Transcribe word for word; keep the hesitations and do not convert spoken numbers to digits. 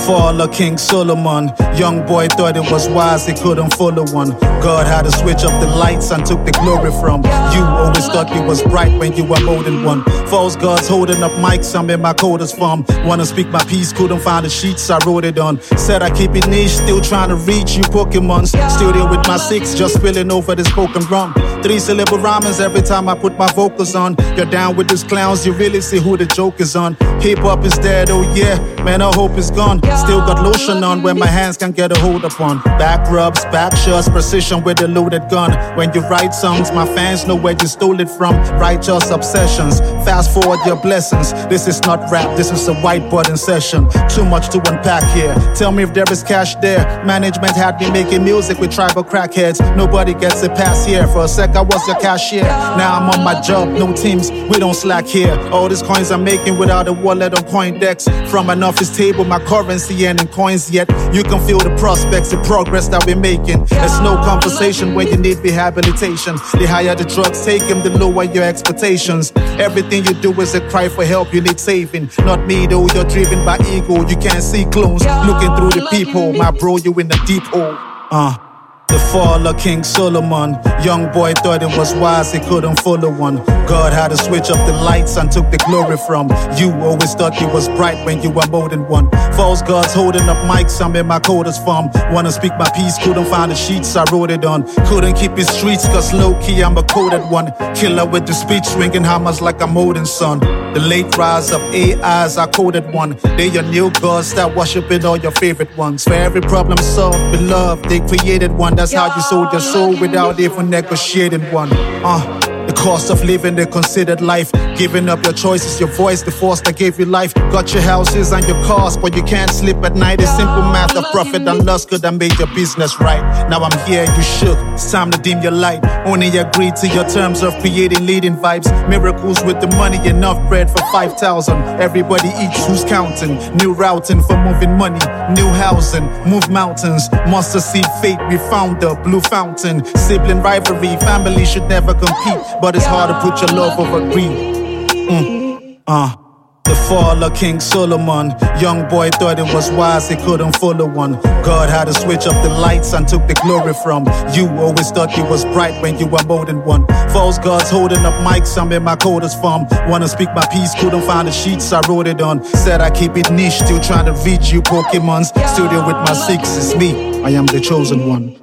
fall of King Solomon. Young boy thought it was wise, he couldn't follow one. God had to switch up the lights and took the glory from you. Always thought you was bright when you were more than one. False gods holding up mics, I'm in my coldest form. Wanna speak my piece, couldn't find the sheets, I wrote it on. Said I keep it niche, still trying to reach you Pokemons. Still there with my six, just spilling over this broken rum. Three syllable rhymes every time I put my vocals on. You're down with these clowns, you really see who the joke is on. Hip hop is dead, oh yeah, man, I hope it's gone. Still got lotion on when my hands can get a hold upon. Back rubs, back shots, precision with a loaded gun. When you write songs, my fans know where you stole it from. Righteous obsessions, fast forward your blessings. This is not rap, this is a white button session. Too much to unpack here. Tell me if there is cash there. Management had me making music with tribal crackheads. Nobody gets a pass here. For a sec I was your cashier. Now I'm on my job, no teams, we don't slack here. All these coins I'm making without a wallet or coin decks. From an office table, my currency and in coins yet. You can feel the prospects, the progress that we're making. There's no conversation when you need rehabilitation. The higher the drugs take them, the lower your expectations. Everything you do is a cry for help, you need saving. Not me though, you're driven by ego. You can't see clones looking through the peephole. My bro, you in the deep hole. Uh The fall of King Solomon. Young boy thought it was wise, he couldn't follow one. God had to switch up the lights and took the glory from you. Always thought you was bright when you were more than one. False gods holding up mics, I'm in my coldest form. Wanna speak my piece, couldn't find the sheets, I wrote it on. Couldn't keep it streets, cause low-key I'm a coded one. Killer with the speech, swinging hammers like a modern son. The late rise of A Is, I coded one. They your new gods, start worshiping all your favorite ones. For every problem solved with love, they created one. That's how you sold your soul without even negotiating one. Uh, the cost of living the considered life. Giving up your choices, your voice, the force that gave you life. Got your houses and your cars, but you can't sleep at night. It's simple math of profit and loss could have made your business right. Now I'm here, you shook, it's time to dim your light. Only agreed to your terms of creating leading vibes. Miracles with the money, enough bread for five thousand. Everybody eats, who's counting? New routing for moving money, new housing, move mountains. Mustard seed fate, we found the blue fountain. Sibling rivalry, family should never compete. But it's hard to put your love over greed. Mm. Uh. The fall of King Solomon. Young boy thought it was wise, he couldn't follow one. God had to switch up the lights and took the glory from you. Always thought you was bright when you were more than one. False gods holding up mics, I'm in my coldest form. Wanna speak my piece, couldn't find the sheets, I wrote it on. Said I keep it niche, still trying to reach you Pokemons. Studio with my six, it's me, I am the chosen one.